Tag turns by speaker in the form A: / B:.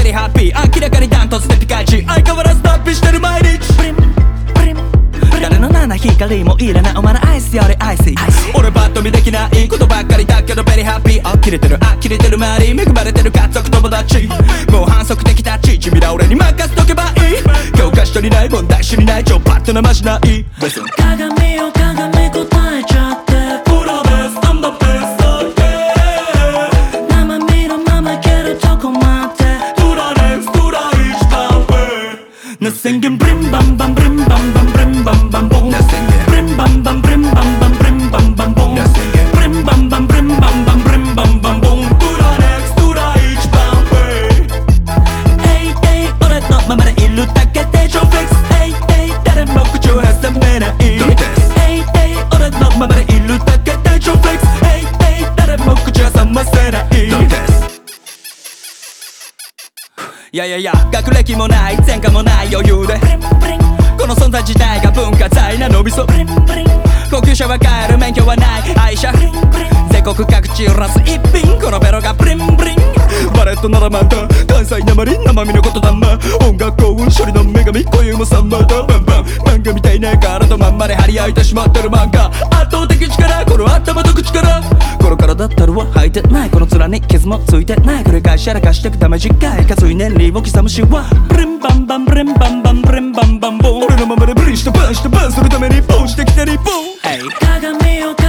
A: リハッピー明らかにダントツでピカイチ相変わらず脱皮してる毎日プリンプリン誰の七光もいらないお前のアイスよりアイシー俺パッと見できないことばっかりだけどベリーハッピー呆れてる呆れてる周り恵まれてる家族友達もう反則的タッチ君ら俺に任せとけばいい教科書にない問題集にない超パッとなましない
B: 鏡よ鏡答えちゃって
A: プロです I'm the best okay
B: 生身のままいけるとこまで
A: トラネストラ一番上 Nothing can brim bam bam brim bam bam brim bam bam boom Brim bam bam brim bam bam brim bam bam boom Brim bam bam brim bam bam brim bam bam boom トラネストラ一番上 Hey hey 俺のままでいるだけで超フレックス Hey hey 誰も口を挟めない Hey hey 俺のままでいるだけで超フレックス Hey hey 誰も口を挟ませないいやいやいや学歴もない前科もない余裕でこの存在自体が文化財なのびそ高級車は買える免許はない愛車全国各地揺らす一品このベロがブリンブリンバレットならまた関西なまり生身のことだま音楽幸運処理の女神恋もサンバだバンバン漫画みたいな体まんまで張り合いてしまってる漫画圧倒的力この頭と口からこの体ったるは履いてないこの面に傷もついてない繰り返しやらかしてくため次回かつい年利を刻むしはブリンバンバンブリンバンバンブリンバンバンボン俺のままでブリンしてバンしてバンするためにポンしてきて日本
B: 鏡よ